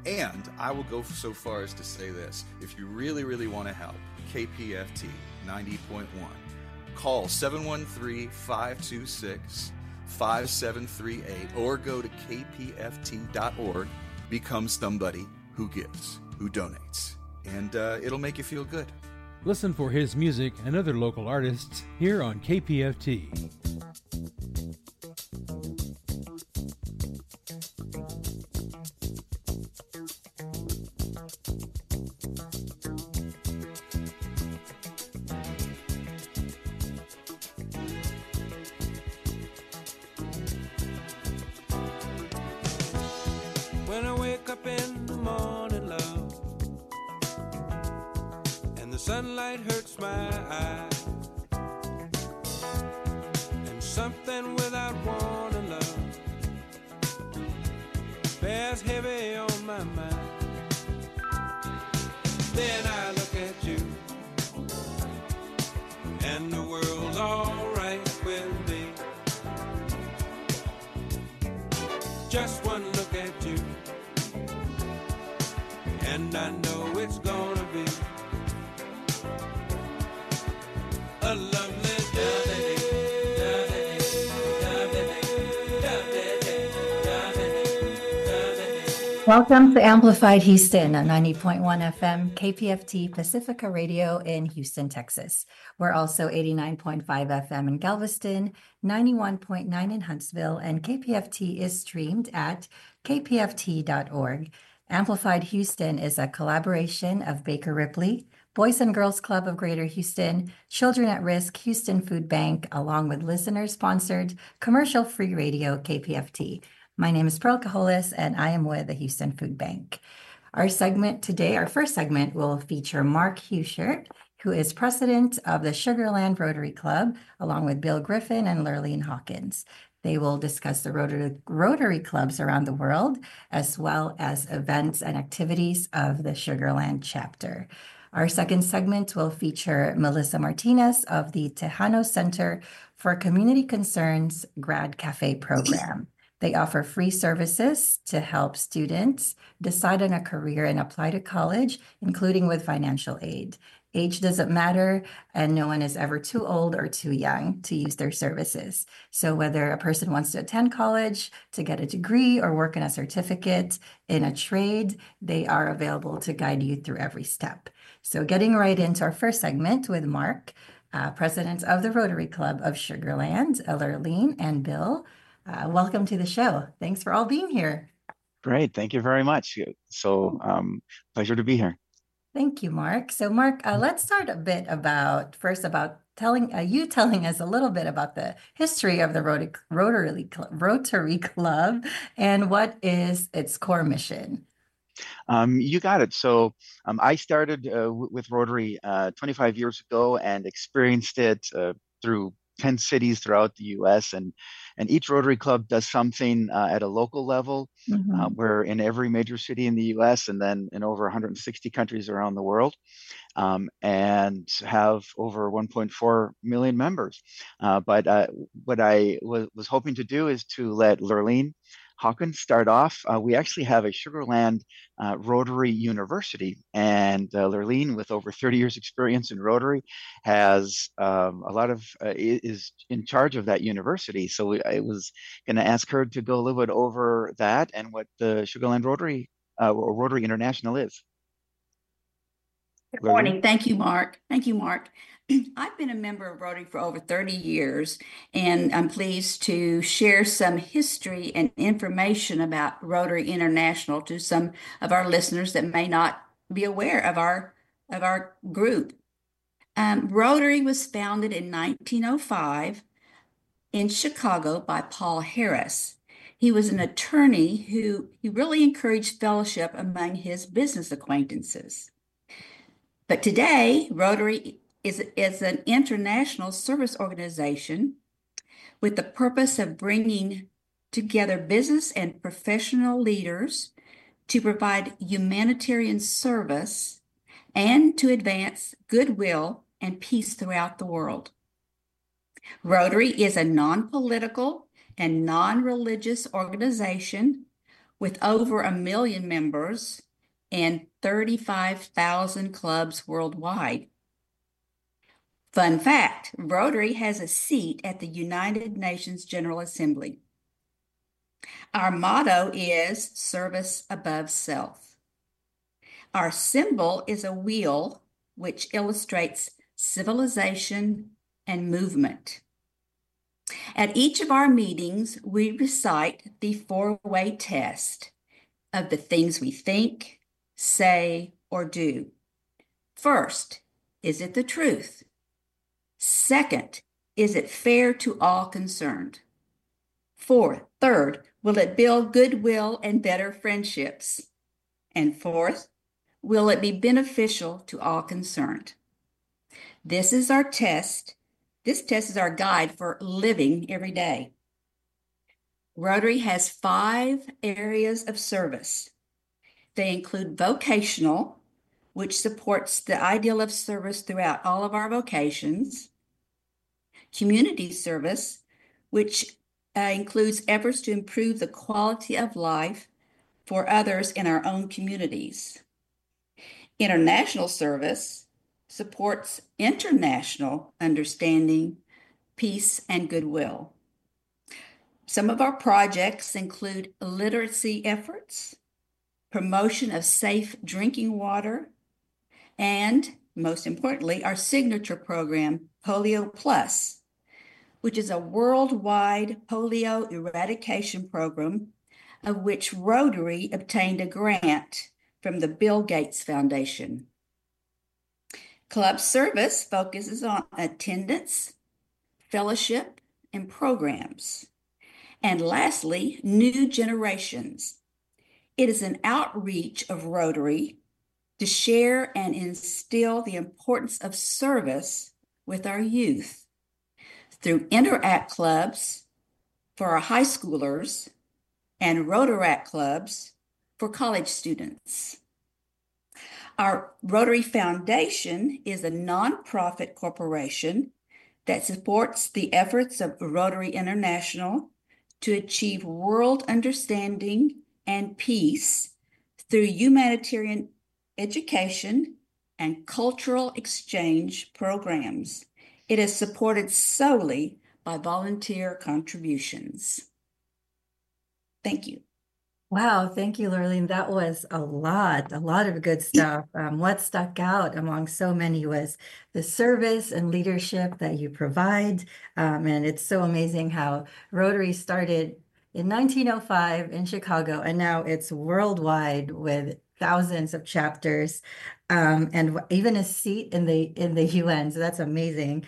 And I will go so far as to say this. If you really, really want to help KPFT 90.1, call 713-526-5738 or go to kpft.org. Become somebody who gives, who donates, and it'll make you feel good. Listen for his music and other local artists here on KPFT. When I wake up in the morning, love, and the sunlight hurts my eyes, and something without warning, love, bears heavy on my mind. Then I look at you, and the world's alright with me. Just one look at you, and I know it's gonna be a lovely day. Welcome to Amplified Houston on 90.1 FM, KPFT Pacifica Radio in Houston, Texas. We're also 89.5 FM in Galveston, 91.9 in Huntsville, and KPFT is streamed at kpft.org. Amplified Houston is a collaboration of Baker Ripley, Boys and Girls Club of Greater Houston, Children at Risk, Houston Food Bank, along with listener-sponsored commercial-free radio KPFT. My name is Pearl Cajoles, and I am with the Houston Food Bank. Our segment today, our first segment, will feature Mark Huchert, who is president of the Sugarland Rotary Club, along with Bill Griffin and Lurleen Hawkins. They will discuss the Rotary clubs around the world, as well as events and activities of the Sugarland chapter. Our second segment will feature Melissa Martinez of the Tejano Center for Community Concerns Grad Cafe program. They offer free services to help students decide on a career and apply to college, including with financial aid. Age doesn't matter, and no one is ever too old or too young to use their services. So whether a person wants to attend college, to get a degree, or work on a certificate in a trade, they are available to guide you through every step. So getting right into our first segment with Mark, president of the Rotary Club of Sugarland, Lurleen and Bill. Welcome to the show. Thanks for all being here. Great. Thank you very much. So pleasure to be here. Thank you, Mark. So Mark, let's start a bit about telling us a little bit about the history of the Rotary Club and what is its core mission. You got it. So I started with Rotary 25 years ago and experienced it through 10 cities throughout the U.S. And each Rotary Club does something at a local level. Mm-hmm. We're in every major city in the U.S. and then in over 160 countries around the world, and have over 1.4 million members. But what I was hoping to do is to let Lurleen Hawkins start off. We actually have a Sugarland Rotary University, and Lurleen, with over 30 years experience in Rotary, has is in charge of that university. So I was going to ask her to go a little bit over that and what the Sugarland Rotary or Rotary International is. Good morning. Thank you, Mark. I've been a member of Rotary for over 30 years, and I'm pleased to share some history and information about Rotary International to some of our listeners that may not be aware of our group. Rotary was founded in 1905 in Chicago by Paul Harris. He was an attorney who really encouraged fellowship among his business acquaintances. But today, Rotary is an international service organization with the purpose of bringing together business and professional leaders to provide humanitarian service and to advance goodwill and peace throughout the world. Rotary is a non-political and non-religious organization with over 1 million members and 35,000 clubs worldwide. Fun fact, Rotary has a seat at the United Nations General Assembly. Our motto is service above self. Our symbol is a wheel which illustrates civilization and movement. At each of our meetings, we recite the four-way test of the things we think, say, or do. First, is it the truth? Second, is it fair to all concerned? Third, will it build goodwill and better friendships? And fourth, will it be beneficial to all concerned? This is our test. This test is our guide for living every day. Rotary has 5 areas of service. They include vocational, which supports the ideal of service throughout all of our vocations. Community service, which includes efforts to improve the quality of life for others in our own communities. International service supports international understanding, peace, and goodwill. Some of our projects include literacy efforts, promotion of safe drinking water, and most importantly, our signature program, Polio Plus, which is a worldwide polio eradication program of which Rotary obtained a grant from the Bill Gates Foundation. Club service focuses on attendance, fellowship, and programs. And lastly, new generations. It is an outreach of Rotary to share and instill the importance of service with our youth through Interact clubs for our high schoolers and Rotaract clubs for college students. Our Rotary Foundation is a nonprofit corporation that supports the efforts of Rotary International to achieve world understanding and peace through humanitarian education and cultural exchange programs. It is supported solely by volunteer contributions. Thank you. Wow, thank you, Lurleen. That was a lot of good stuff. What stuck out among so many was the service and leadership that you provide. And it's so amazing how Rotary started in 1905 in Chicago, and now it's worldwide with thousands of chapters, and even a seat in the UN. So that's amazing.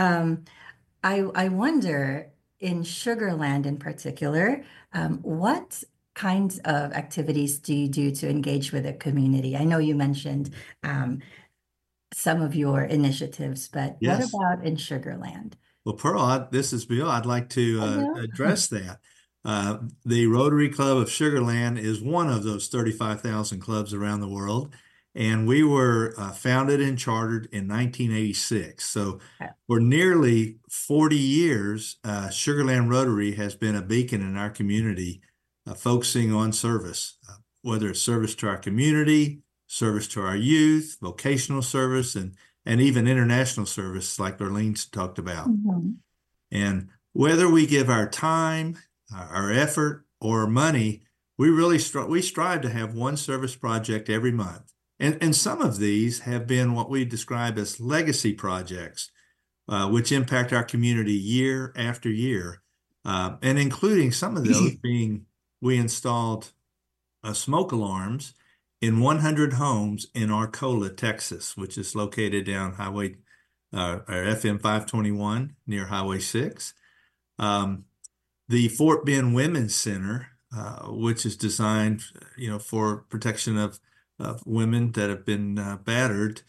I wonder, in Sugar Land in particular, what kinds of activities do you do to engage with the community? I know you mentioned some of your initiatives, but Yes. what about in Sugar Land? Well, Pearl, this is Bill. I'd like to Hello. address that. The Rotary Club of Sugar Land is one of those 35,000 clubs around the world, and we were founded and chartered in 1986. So for nearly 40 years, Sugar Land Rotary has been a beacon in our community, focusing on service, whether it's service to our community, service to our youth, vocational service, and even international service, like Lurleen's talked about. Mhm. And whether we give our time, our effort, or money, we strive to have one service project every month. And some of these have been what we describe as legacy projects, which impact our community year after year, and including some of those being, we installed smoke alarms in 100 homes in Arcola, Texas, which is located down Highway or FM 521 near Highway 6. The Fort Bend Women's Center, which is designed, for protection of women that have been battered.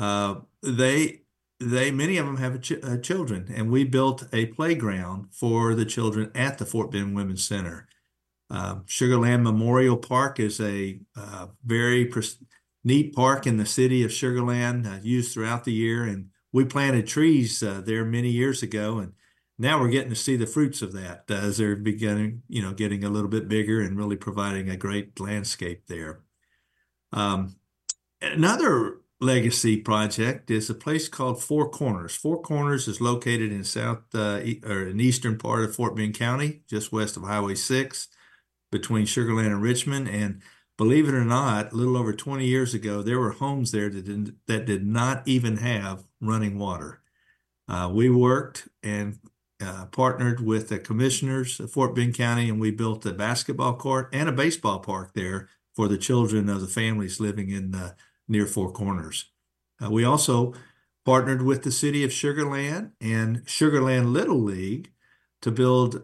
Many of them have children, and we built a playground for the children at the Fort Bend Women's Center. Sugar Land Memorial Park is a very neat park in the city of Sugar Land, used throughout the year, and we planted trees there many years ago, and now we're getting to see the fruits of that as they're beginning, getting a little bit bigger and really providing a great landscape there. Another legacy project is a place called Four Corners. Four Corners is located in or in eastern part of Fort Bend County, just west of Highway 6, between Sugar Land and Richmond. And believe it or not, a little over 20 years ago, there were homes there that did not even have running water. We worked and partnered with the commissioners of Fort Bend County, and we built a basketball court and a baseball park there for the children of the families living in near Four Corners. We also partnered with the city of Sugar Land and Sugar Land Little League to build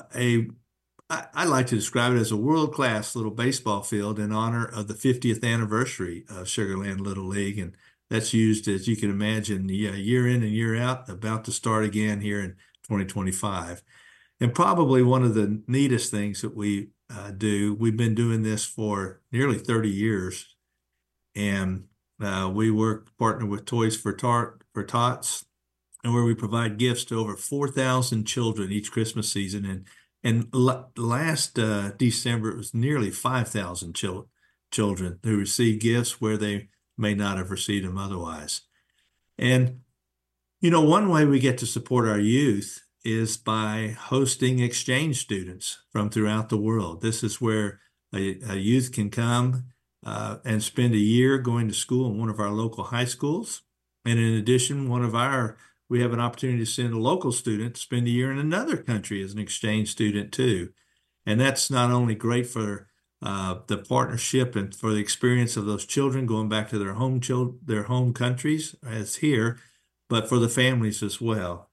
I like to describe it as a world-class little baseball field in honor of the 50th anniversary of Sugar Land Little League. And that's used, as you can imagine, year in and year out, about to start again here in 2025. And probably one of the neatest things that we do, we've been doing this for nearly 30 years. And we partner with Toys for Tots, and where we provide gifts to over 4,000 children each Christmas season. And last December, it was nearly 5,000 children who received gifts where they may not have received them otherwise. And, one way we get to support our youth is by hosting exchange students from throughout the world. This is where a youth can come and spend a year going to school in one of our local high schools. And in addition, we have an opportunity to send a local student to spend a year in another country as an exchange student too. And that's not only great for the partnership and for the experience of those children going back to their home countries as here, but for the families as well.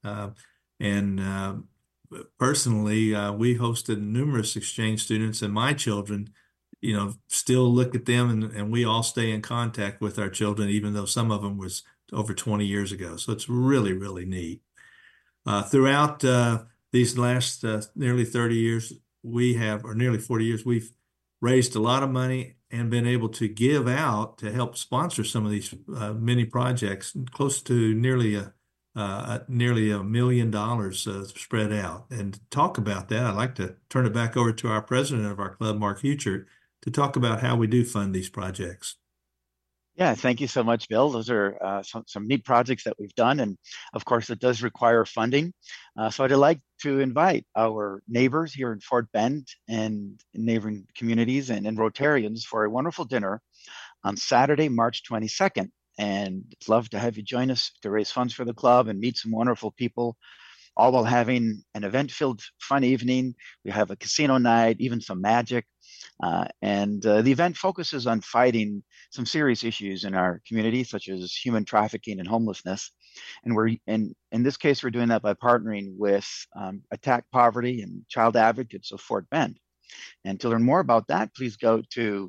Personally, we hosted numerous exchange students, and my children, still look at them and we all stay in contact with our children, even though some of them was over 20 years ago. So it's really, really neat. Throughout these last nearly 30 years, nearly 40 years, we've raised a lot of money and been able to give out to help sponsor some of these many projects, close to nearly $1 million spread out. And to talk about that, I'd like to turn it back over to our president of our club, Mark Huchert, to talk about how we do fund these projects. Yeah, thank you so much, Bill. Those are some neat projects that we've done. And of course, it does require funding. So I'd like to invite our neighbors here in Fort Bend and neighboring communities and Rotarians for a wonderful dinner on Saturday, March 22nd. And I'd love to have you join us to raise funds for the club and meet some wonderful people, all while having an event-filled fun evening. We have a casino night, even some magic. And the event focuses on fighting some serious issues in our community, such as human trafficking and homelessness. And in this case, we're doing that by partnering with Attack Poverty and Child Advocates of Fort Bend. And to learn more about that, please go to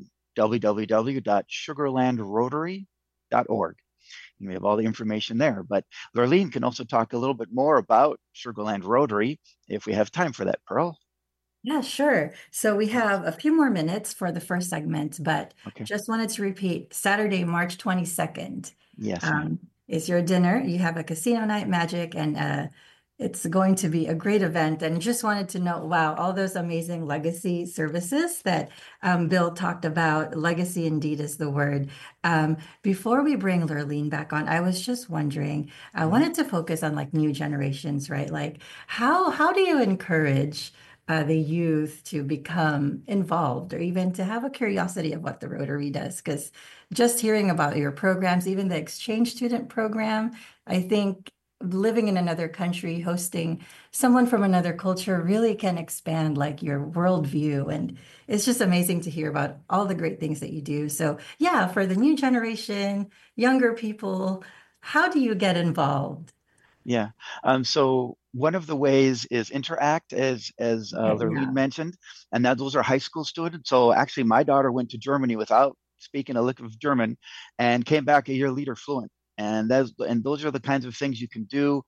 www.sugarlandrotary.org. And we have all the information there. But Lurleen can also talk a little bit more about Sugar Land Rotary if we have time for that, Pearl. Yeah, sure. So we have a few more minutes for the first segment, but Okay. just wanted to repeat, Saturday, March 22nd Yes. is your dinner. You have a casino night, magic, and it's going to be a great event. And just wanted to know, wow, all those amazing legacy services that Bill talked about. Legacy indeed is the word. Before we bring Lurleen back on, I was just wondering, I wanted to focus on like new generations, right? Like how do you encourage the youth to become involved or even to have a curiosity of what the Rotary does? Because just hearing about your programs, even the exchange student program, I think living in another country, hosting someone from another culture really can expand like your worldview. And it's just amazing to hear about all the great things that you do. So yeah, for the new generation, younger people, how do you get involved? Yeah. So one of the ways is Interact, as Lurleen mentioned, and those are high school students. So actually, my daughter went to Germany without speaking a lick of German and came back a year later fluent. And those are the kinds of things you can do.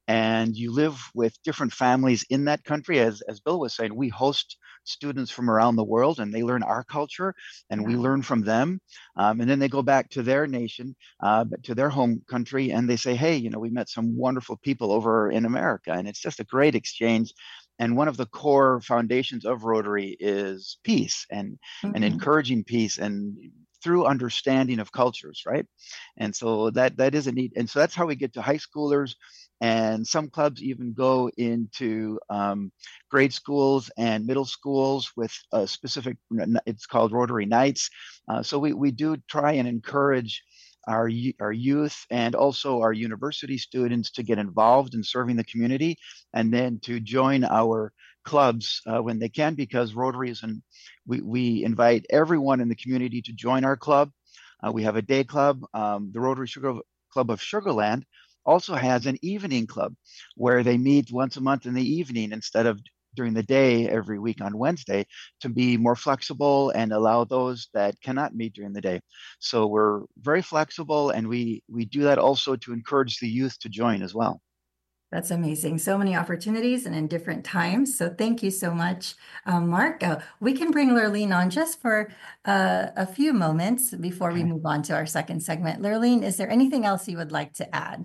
and you live with different families in that country. As Bill was saying, we host students from around the world, and they learn our culture, and we learn from them. And then they go back to their nation, to their home country, and they say, hey, you know, we met some wonderful people over in America. And it's just a great exchange. And one of the core foundations of Rotary is peace and encouraging peace and through understanding of cultures, right? And so that is a neat. And so that's how we get to high schoolers. And some clubs even go into grade schools and middle schools with a specific, it's called Rotary Nights. So we do try and encourage our youth and also our university students to get involved in serving the community, and then to join our clubs when they can, because Rotary is we invite everyone in the community to join our club. We have a day club. The Rotary Club of Sugar Land also has an evening club where they meet once a month in the evening instead of during the day every week on Wednesday, to be more flexible and allow those that cannot meet during the day. So we're very flexible, and we do that also to encourage the youth to join as well. That's amazing. So many opportunities and in different times. So thank you so much, Mark. We can bring Lurleen on just for a few moments before we move on to our second segment. Lurleen, is there anything else you would like to add?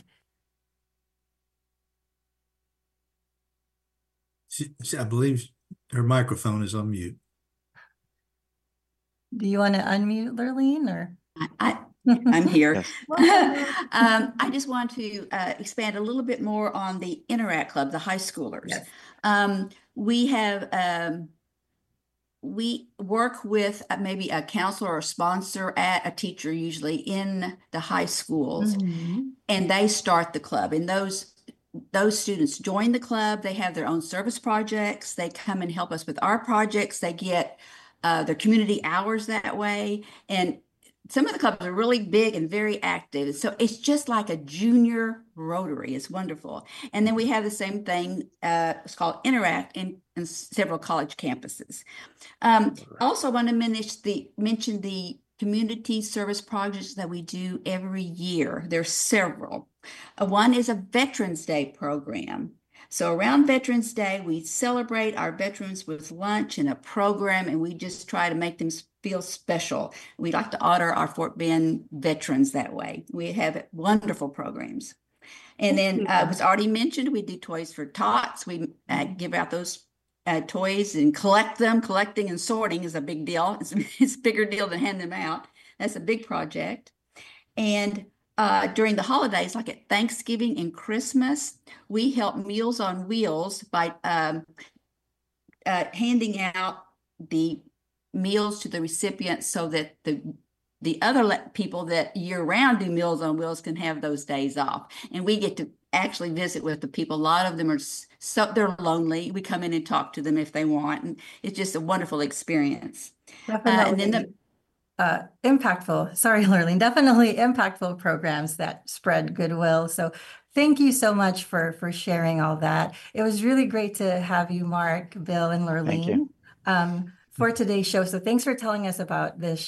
I believe her microphone is on mute. Do you want to unmute, Lurleen, or? I'm here. I just want to expand a little bit more on the Interact Club, the high schoolers. Yes. We work with maybe a counselor or sponsor at a teacher, usually in the high schools, and they start the club. And those students join the club. They have their own service projects. They come and help us with our projects. They get their community hours that way. And some of the clubs are really big and very active. So it's just like a junior Rotary. It's wonderful. And then we have the same thing. It's called Interact in several college campuses. Also want to mention the community service projects that we do every year. There's several. One is a Veterans Day program. So around Veterans Day, we celebrate our veterans with lunch and a program, and we just try to make them feel special. We like to honor our Fort Bend veterans that way. We have wonderful programs. And then it was already mentioned, we do Toys for Tots. We give out those toys and collect them. Collecting and sorting is a big deal. It's a bigger deal than handing them out. That's a big project. And during the holidays, like at Thanksgiving and Christmas, we help Meals on Wheels by handing out the meals to the recipients so that the other people that year-round do Meals on Wheels can have those days off. And we get to actually visit with the people. A lot of them are they're lonely. We come in and talk to them if they want, and it's just a wonderful experience. Definitely. And then impactful. Sorry, Lurleen. Definitely impactful programs that spread goodwill. So thank you so much for sharing all that. It was really great to have you, Mark, Bill, and Lurleen. Thank you. For today's show. So thanks for telling us about the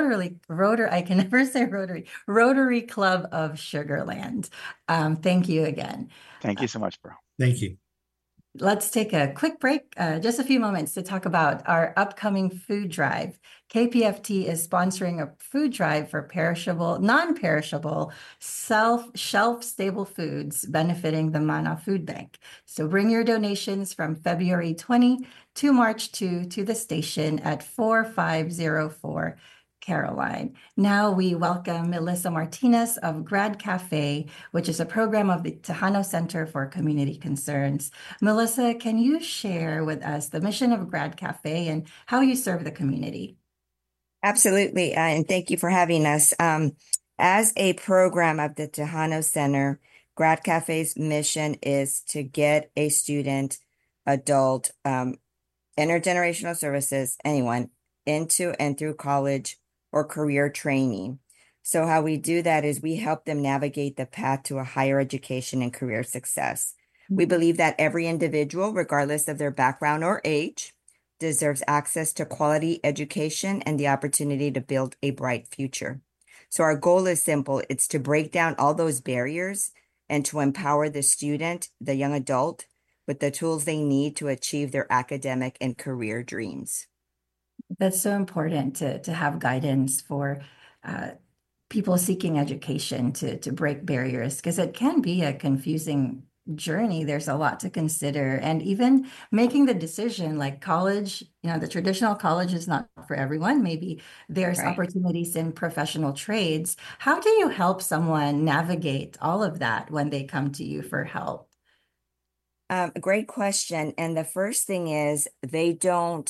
Rotary Club of Sugar Land. Thank you again. Thank you so much, bro. Thank you. Let's take a quick break, just a few moments to talk about our upcoming food drive. KPFT is sponsoring a food drive for perishable, non-perishable, shelf-stable foods benefiting the Mana Food Bank. So bring your donations from February 20 to March 2 to the station at 4504 Caroline. Now we welcome Melissa Martinez of Grad Cafe, which is a program of the Tejano Center for Community Concerns. Melissa, can you share with us the mission of Grad Cafe and how you serve the community? Absolutely, and thank you for having us. As a program of the Tejano Center, Grad Cafe's mission is to get a student, adult, intergenerational services, anyone, into and through college or career training. So how we do that is we help them navigate the path to a higher education and career success. We believe that every individual, regardless of their background or age, deserves access to quality education and the opportunity to build a bright future. So our goal is simple. It's to break down all those barriers and to empower the student, the young adult, with the tools they need to achieve their academic and career dreams. That's so important to have guidance for uh, people seeking education to break barriers, because it can be a confusing journey. There's a lot to consider, and even making the decision, like college, the traditional college is not for everyone. Maybe there's Right. opportunities in professional trades. How do you help someone navigate all of that when they come to you for help? Great question. And the first thing is they don't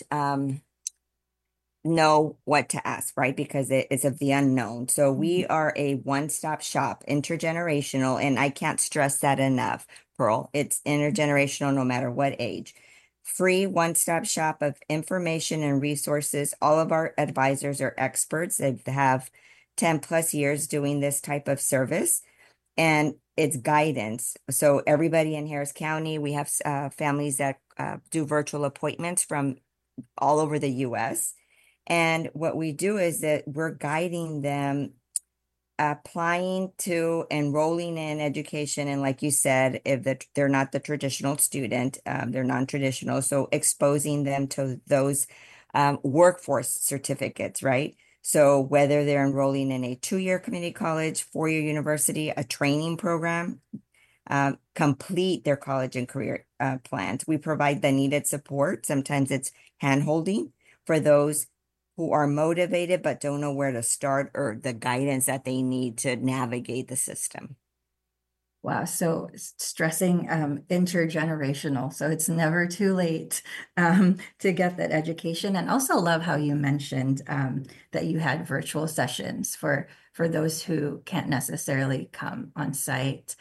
know what to ask, right? Because it is of the unknown. So we are a one-stop shop, intergenerational, and I can't stress that enough, Pearl. It's intergenerational no matter what age. Free one-stop shop of information and resources. All of our advisors are experts. They have 10 plus years doing this type of service, and it's guidance. So everybody in Harris County, we have families that do virtual appointments from all over the US. And what we do is that we're guiding them applying to enrolling in education. And like you said, if they're not the traditional student, they're non-traditional. So exposing them to those workforce certificates, right? So whether they're enrolling in a 2-year community college, 4-year university, a training program, complete their college and career plans. We provide the needed support. Sometimes it's hand-holding for those who are motivated but don't know where to start, or the guidance that they need to navigate the system. Wow, so stressing intergenerational. So it's never too late to get that education. And also love how you mentioned that you had virtual sessions for those who can't necessarily come on site.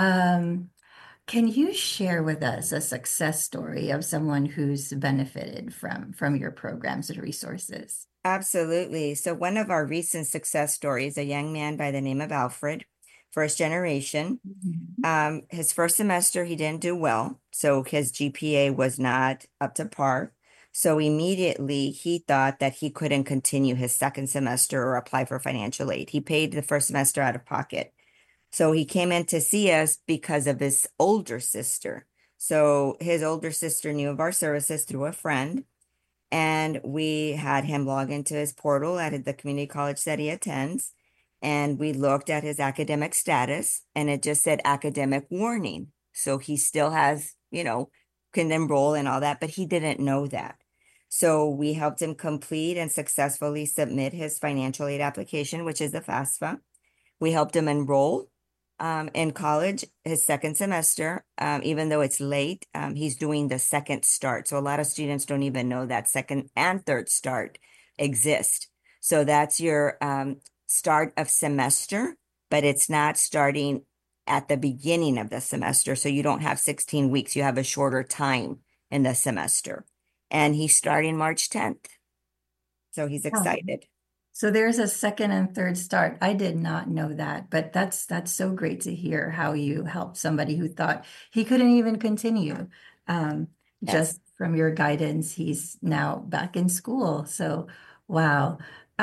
Can you share with us a success story of someone who's benefited from your programs and resources? Absolutely. So one of our recent success stories, a young man by the name of Alfred, first generation. His first semester, he didn't do well. So his GPA was not up to par. So immediately he thought that he couldn't continue his second semester or apply for financial aid. He paid the first semester out of pocket. So he came in to see us because of his older sister. So his older sister knew of our services through a friend, and we had him log into his portal at the community college that he attends. And we looked at his academic status, and it just said academic warning. So he still has, can enroll and all that, but he didn't know that. So we helped him complete and successfully submit his financial aid application, which is the FAFSA. We helped him enroll in college, his second semester. Even though it's late, he's doing the second start. So a lot of students don't even know that second and third start exist. So that's your start of semester, but it's not starting at the beginning of the semester. So you don't have 16 weeks. You have a shorter time in the semester. And he's starting March 10th. So he's excited. So there's a second and third start. I did not know that, but that's so great to hear how you helped somebody who thought he couldn't even continue. Just from your guidance, he's now back in school. So, wow.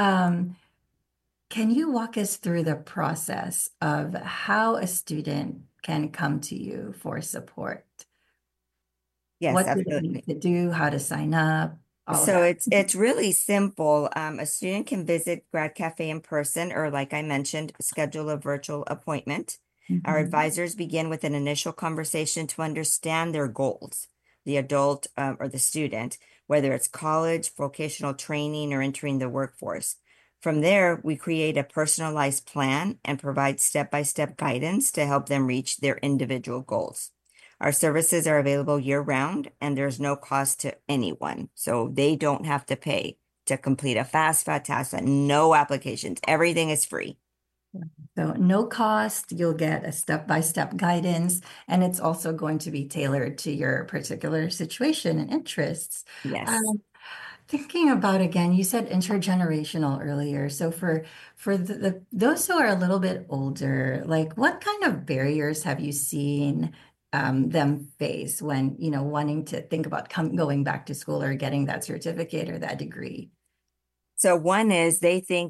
Can you walk us through the process of how a student can come to you for support? Yes, What do they absolutely. need to do, how to sign up, all of So that? it's really simple. A student can visit Grad Cafe in person, or like I mentioned, schedule a virtual appointment. Our Mhm. advisors begin with an initial conversation to understand their goals, the adult or the student, whether it's college, vocational training, or entering the workforce. From there, we create a personalized plan and provide step-by-step guidance to help them reach their individual goals. Our services are available year-round, and there's no cost to anyone. So they don't have to pay to complete a FAFSA, TAFSA, no applications. Everything is free. So no cost, you'll get a step-by-step guidance, and it's also going to be tailored to your particular situation and interests. Yes. Thinking about again, you said intergenerational earlier. So for those who are a little bit older, like what kind of barriers have you seen them face when, wanting to think about going back to school or getting that certificate or that degree? So one is they think that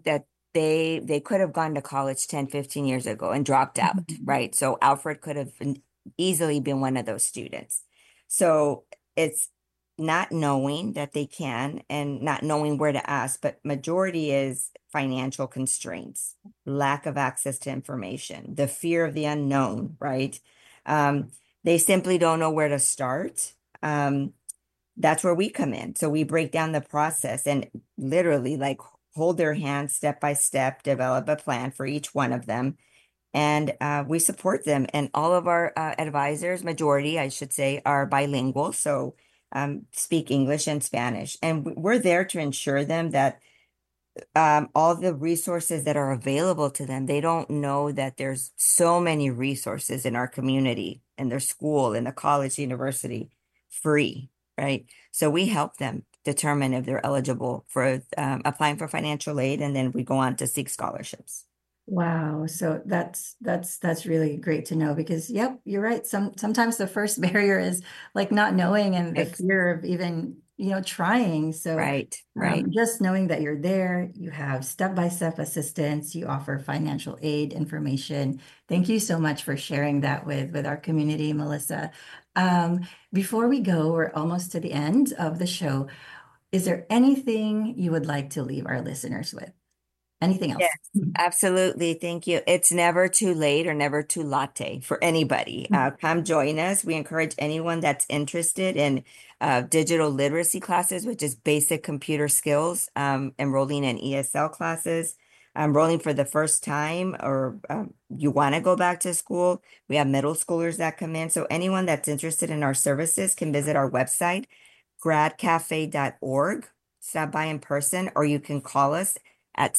they could have gone to college 10, 15 years ago and dropped out, right? So Alfred could have easily been one of those students. So it's not knowing that they can and not knowing where to ask, but majority is financial constraints, lack of access to information, the fear of the unknown, right? They simply don't know where to start. That's where we come in. So we break down the process and literally like hold their hands step by step, develop a plan for each one of them. And we support them. And all of our advisors, majority, I should say, are bilingual. So speak English and Spanish. And we're there to ensure them that all the resources that are available to them, they don't know that there's so many resources in our community, in their school, in the college, university, free, right? So we help them determine if they're eligible for applying for financial aid, and then we go on to seek scholarships. Wow. So that's really great to know because, yep, you're right. Sometimes the first barrier is like not knowing and the fear of even, trying. So right. Just knowing that you're there, you have step-by-step assistance, you offer financial aid information. Thank you so much for sharing that with our community, Melissa. Before we go, we're almost to the end of the show. Is there anything you would like to leave our listeners with? Anything else? Yes, absolutely. Thank you. It's never too late or never too latte for anybody. Come join us. We encourage anyone that's interested in digital literacy classes, which is basic computer skills, enrolling in ESL classes, enrolling for the first time, or you want to go back to school. We have middle schoolers that come in. So anyone that's interested in our services can visit our website, gradcafe.org, stop by in person, or you can call us at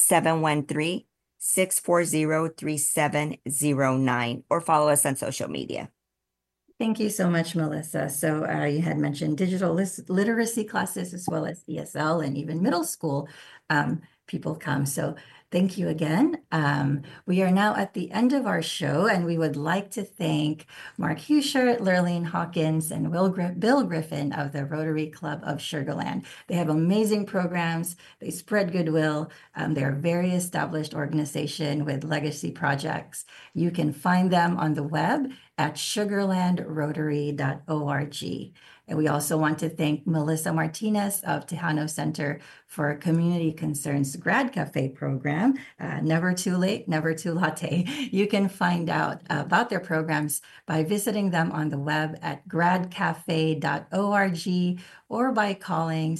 713-640-3709 or follow us on social media. Thank you so much, Melissa. So you had mentioned digital literacy classes as well as ESL and even middle school people come. So thank you again. We are now at the end of our show, and we would like to thank Mark Huchert, Lurleen Hawkins, and Bill Griffin of the Rotary Club of Sugar Land. They have amazing programs. They spread goodwill. They're a very established organization with legacy projects. You can find them on the web at sugarlandrotary.org. And we also want to thank Melissa Martinez of Tejano Center for Community Concerns Grad Cafe program. Never too late, never too latte. You can find out about their programs by visiting them on the web at gradcafe.org or by calling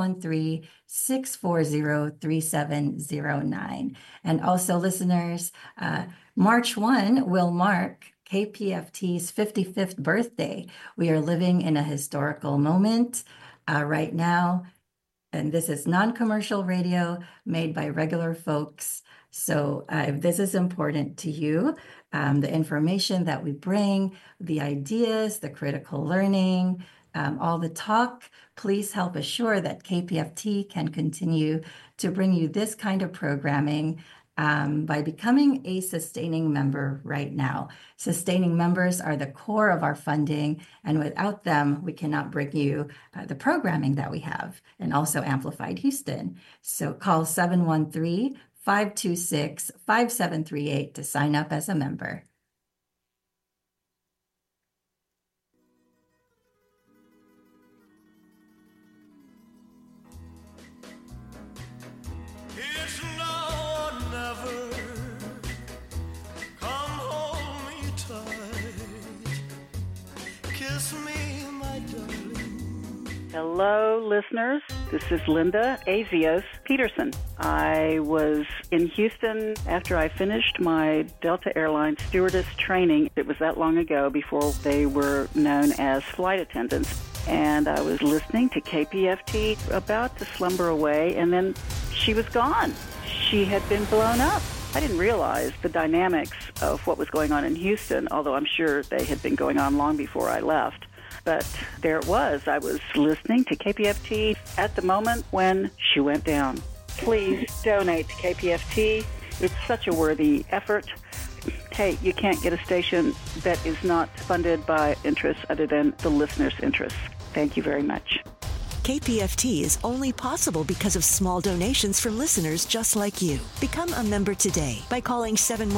713-640-3709. And also, listeners, March 1 will mark KPFT's 55th birthday. We are living in a historical moment right now, and this is non-commercial radio made by regular folks. So if this is important to you, the information that we bring, the ideas, the critical learning, all the talk, please help assure that KPFT can continue to bring you this kind of programming by becoming a sustaining member right now. Sustaining members are the core of our funding, and without them, we cannot bring you the programming that we have, and also Amplified Houston. So call 713-526-5738 to sign up as a member. Hello, listeners. This is Linda Azios Peterson. I was in Houston after I finished my Delta Airlines stewardess training. It was that long ago, before they were known as flight attendants. And I was listening to KPFT, about to slumber away, and then she was gone. She had been blown up. I didn't realize the dynamics of what was going on in Houston, although I'm sure they had been going on long before I left. But there it was. I was listening to KPFT at the moment when she went down. Please donate to KPFT. It's such a worthy effort. Hey, you can't get a station that is not funded by interests other than the listener's interests. Thank you very much. KPFT is only possible because of small donations from listeners just like you. Become a member today by calling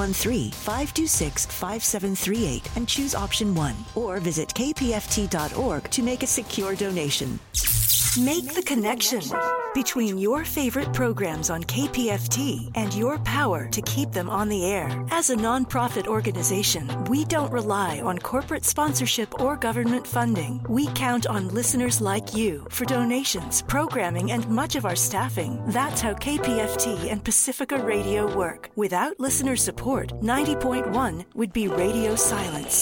713-526-5738 and choose option 1, or visit kpft.org to make a secure donation. Make the connection between your favorite programs on KPFT and your power to keep them on the air. As a nonprofit organization, we don't rely on corporate sponsorship or government funding. We count on listeners like you for donations, programming, and much of our staffing. That's how KPFT and Pacifica Radio work. Without listener support, 90.1 would be radio silence.